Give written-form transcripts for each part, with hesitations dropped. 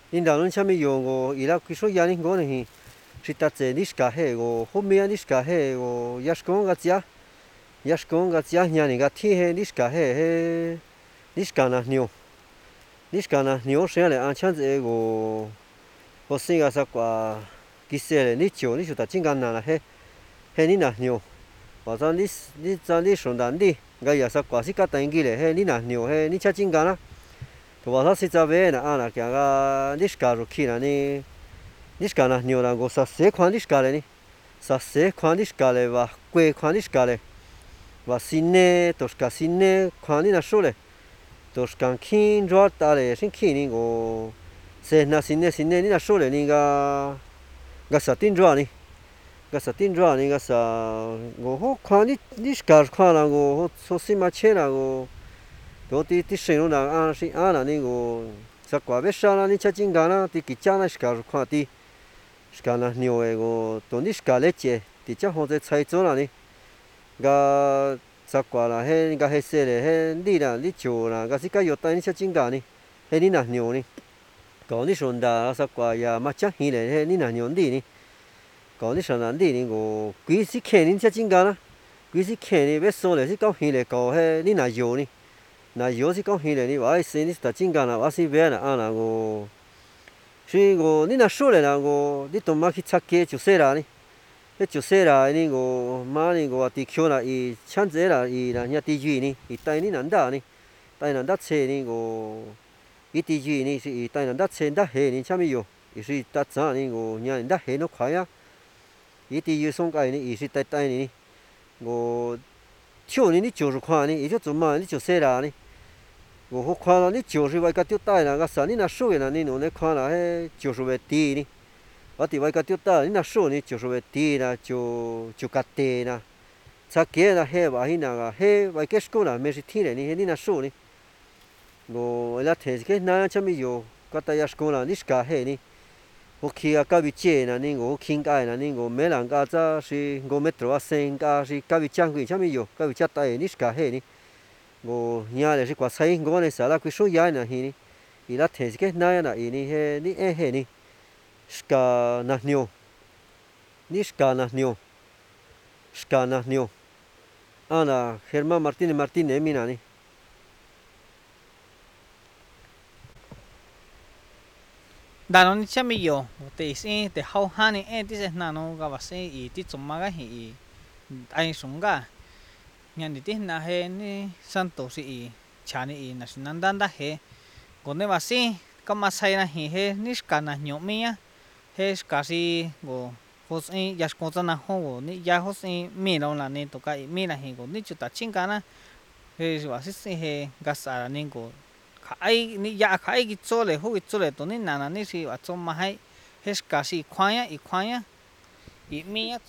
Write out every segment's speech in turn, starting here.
领导人下面有我伊拉贵说压力我呢，是打这你是干嘿我后面你是干嘿我也是讲个家，也是讲个家伢你个天嘿你是干嘿嘿，你是干那牛，你是干那牛谁来按枪子我生个啥瓜，其实嘞你就你就打金刚拿了嘿，嘿你那牛，或者你在你上单的，个也啥瓜是个等级嘞嘿你那牛嘿你吃金刚啦。我他是在外那啊那讲个你是干入去那呢，你是干那牛那我啥谁看你是干嘞呢？啥谁看你是干嘞哇？贵看你是干嘞？哇新呢都是干新呢，看你那说嘞，都是干轻抓打嘞，先轻呢我，谁那新呢你那说嘞你个啥顶抓呢？个啥顶抓呢个啥？我好看你是干看那我好说什么钱那我。多啲水路那啊是啊那那个，啥瓜别啥啦，你吃金刚啦，啲几家那是搞看啲，是搞那牛诶个，多你是搞来接，啲家好在菜做啦呢，个啥瓜啦，嘿个黑色嘞，嘿你啦，你做啦，个是个有带你吃金刚呢，嘿你那牛呢，搞你顺达啥瓜呀，嘛吃起嘞，嘿你那牛啲呢，搞你上那啲呢个，几时看你吃金刚啦，几时看你别说嘞，是搞起嘞搞嘿你那油呢。那有是讲起来你话是你是打金刚啦，我是别啦啊那个，所以个你那说来那个，你多嘛去插街就说啦呢，那就说啦那个妈那个地球啦，伊抢子啦，伊那人地区呢，伊带你难打呢，带难打车那个，伊地区呢是伊带难打车打黑呢，下面有，伊是打啥那个人打黑那快呀，伊地区送个呢，伊是带呢，我，跳呢你就是看呢，伊就做嘛你就说啦呢。我看了你就是为个丢带那个啥，你那手那你弄来看了嘿，就是为低呢。我地为个丢带，你那手呢就是为低啦，就个低啦。才给那嘿话嘿那个嘿为个手啦，没是天嘞你你那手呢。我那天个那怎么有个大家手啦，你是个嘿呢？我去啊，隔壁街那呢，我听个那呢，我没人家在是，我没做啊，生个是隔壁江贵怎么有？隔壁家带你是个嘿呢？我nhà này quả say ngô này xả là cái số giá này hi thì là thế cái này là ini he ni he ni ska na nhiều ni ska na nhiều ana Germán Martínez mina ni đàn ông chăm bây giờ thì sẽ để hậu han này em thì sẽ nó cái vật sẽ ý thì chúng mà cái gì anh sống cả nhà đi thì na he ni santo si cha ni na sin nan da he còn nếu mà si có mà sai na he ni ska na nhọ mi á he ska si go ho si ya ko ta na ho ni ya ho si mi đâu là nên tụ cái mi là he go ni chút ta chinh cả na he wa si he gasa ni go khai ni ya khai cái chỗ này ho cái chỗ này tụ ni na ni si wa chỗ mà hay he ska si khoanya i mi á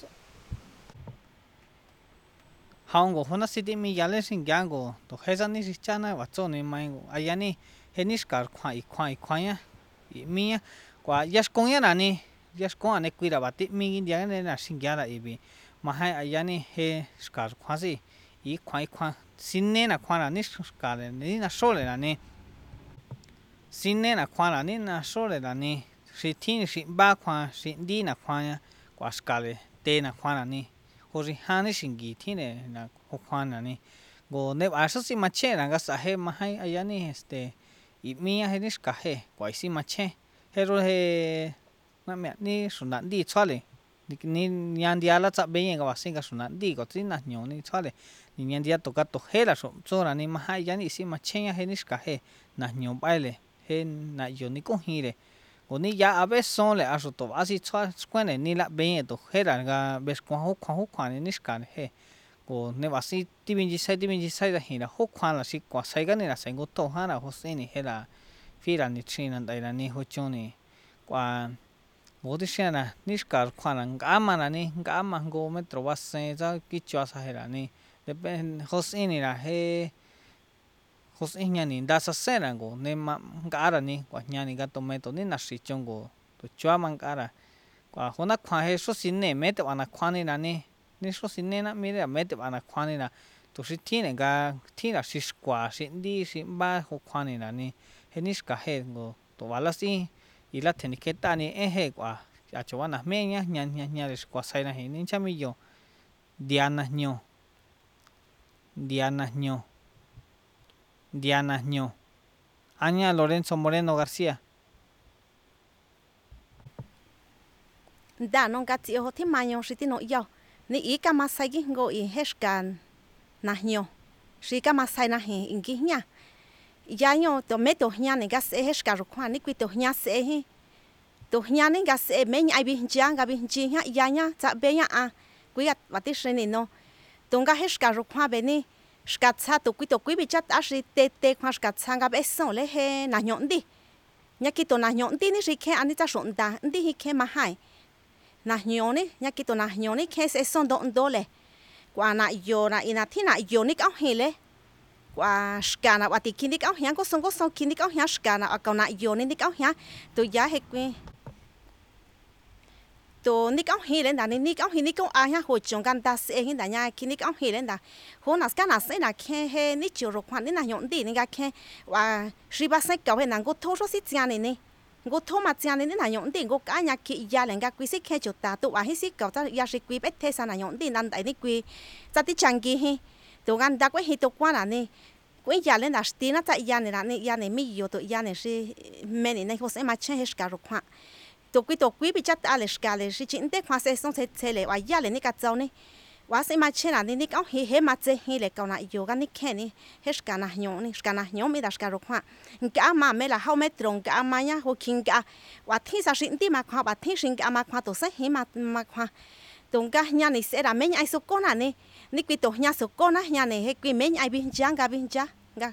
hong go hona city mi yale sin gang go to heza ni chana wa cho ni mai go ayani henis kar khwai ya mi ya kwa yas kong ya ni yas kong ane kuira bati mi gin dia ne na sin ya la ibi ma hai ayani he skar khwasi i khwai sinne na khwa na ni skar ni na sole na ni sinne na khwa na ni na sole na ni si tin si ba khwa si di na khwa ya kwa skar te na khwa na ni hori hani singi thine na khokhwana ni go ne aso si mache na ga sahe mahai ayani i mia he nis ka he kwai si mache hero he na me ni sunan di chwale ni nyan dia la cha be ye ga wasin ga sunan di go tin na nyo ni chwale ni nyan dia to ka to he la so chora ni mahai yani si mache ya he nis ka he na nyo baile he na yo ni ko hi le oni ya abe son le aso to asi chwa skwene ni la be to hera ga bes kwa ni niskan he ko ne wasi tibinji sai da hira ho kwa la si kwa sai ga ni la sai go to ha na ho se ni hera fira ni china dai la ni ho choni kwa go de shana niskar kwa na ngama na ni ngama go metro wase za ki chwa sa hera ni de ho se ni la he hos inyani da sa serango ne ma ngara ni kwa nyani ga tomato ni na si chongo to chwa man kara kwa hona khwa he so sin ne me te wana khwa ni na ni so sin ne na mi re me te wana khwa ni na to si thine ga thina si skwa si di si ba ho khwa ni na ni he ni ska he go to wala si ila theni keta ni eje kwa ya chwana meña ña kwa saina hi ni chamillo Diana Ño Aña Lorenzo Moreno García da non gati ho ti maño shiti no yo ni I ka masai gi ngo I heshkan na ño shi ka masai na hi ingi nya ya ño to me to nya ni gas heshka ro kwa ni kwito nya se hi to nya ni gas me nya bi nya ga bi nya ya nya ta be nya a kwi at wa ti shini no to nga heshka ro kwa be ni shka tsa to kwito kwi bi chat a shi te kwa shka tsa ga be so le he na nyo ndi nya ki to na nyo ndi ni shi ke ani ta shon da ndi hi ke ma hai na nyoni nya kito na nyoni ke se son do ndole kwa na yo na ina thi na yo ni ka hele kwa skana wa ti kini ka hya ko son kini ka hya skana ka na yo ni ka hya to ya he kwi to ni ka hele na ni ka hi ni ko a hya ho chong kan da se hi da nya kini ka hele da ho na skana se na ke he ni chu ro kwa ni na nyon di ni ga ke wa shi ba se ka he na go tho so si tia ni go thô mà chán nên là nhộng tiền go cả nhà kỹ gia lên cái quý sĩ khe chụp ta tụ à hết sĩ cậu ta gia sĩ quý bét thế sao là nhộng tiền ăn tại đi quý ta đi chẳng kỹ hi tụ ăn đã quý hi tụ qua là nè quý gia lên là tí nó tại gia này là nè gia này mi nhiều tụ gia này si men này không sẽ mà chơi hết cả rồi khoa tụ quý bị chắc ta là cả là si chính tế khoa sẽ xong sẽ lại và gia lên này cả cháu nàyว่าสิมาเช่นนั้นนี่ก็เฮมาเจเฮเลยก็น่ะอยู่กันนี่แค่นี้เฮสกันนะหยงนี่สกันนะหยงไม่ได้สกันรู้ว่าก็อามาไม่ละเขาไม่ตรงก็อามาเนี่ยเขาคิงก็ว่าที่สักสิ่งที่มาคว้าว่าที่สิ่งก็อามาคว้าตัวเสียมาคว้าตรงก็เนี่ยนี่เสียละไม่ไอ้สุกคนน่ะนี่กุยตัวเนี่ยสุกคนนะเนี่ยนี่ให้กุยไม่ไอ้บินจังกับบินจังก็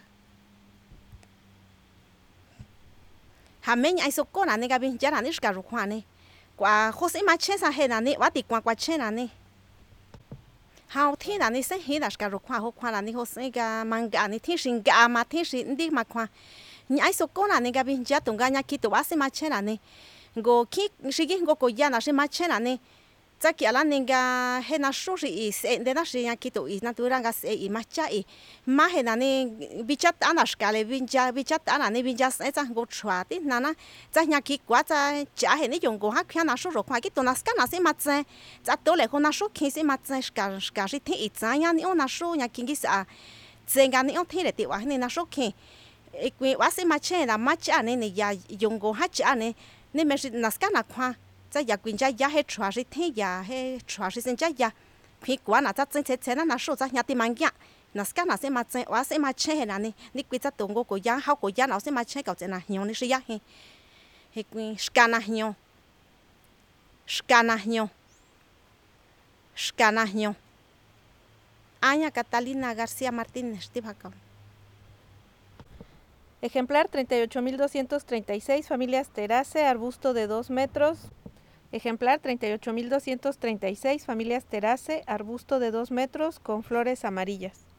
หาไม่ไอ้สุกคนน่ะนี่กับบินจังน่ะนี่สกันรู้ว่านี่กว่าเขาสิมาเช่นสาเหตุน่ะนี่ว่าติดกว่าเช่นน่ะนี่hao thiên là ni sẽ hi là cái khoa học khoa là ni họ sẽ cái mang cái ni thiên sinh cái mà thiên sinh đi mà khoa nhảy số con là ni cái bên trái tung cái nhảy kí tụ bác sĩ mà chơi là ni go kí sĩ cái go coi là sĩ mà chơi là ni za kia là ni cái hệ na số sĩ sẽ để na sĩ nhảy kí tụ na tụ ra cái sĩ mà chơi mà hệ là ni bị chết anh là cái này bị chết anh là ni bị chết sẽ za go chua tí na za nhảy kí quá za chả hệ ni dùng go hát kia na số rồi khoa kí tụ na cái na sĩ mà chơi za tụ lại con na số khi sĩ mà chơi cái sĩ thì ít za nhảy ni ông na số nhảy kí cái sao chơi cái ni ông thì để tiểu à ni na số khi cái quá sĩ mà chơi là mà chơi này ya dùng go hát chơi này nên mình na cái na khoa za ya quyên cha ya he chua sĩ thì ya he chua sĩ sinh cha ya khi quá na za chơi chơi na số za nhảy thì mang ya na cái na sẽ mà chơi quá sẽ mà chơi là ni quy za tung go của ya học của ya nó sẽ mà chơi cậu chơi na nhiều ni sĩ ya he quyên skana nhiều Aña Catalina García Martínez Tibacón. Ejemplar 38.236, familias Terace, arbusto de 2 metros. Ejemplar 38.236, familias Terace, arbusto de 2 metros con flores amarillas.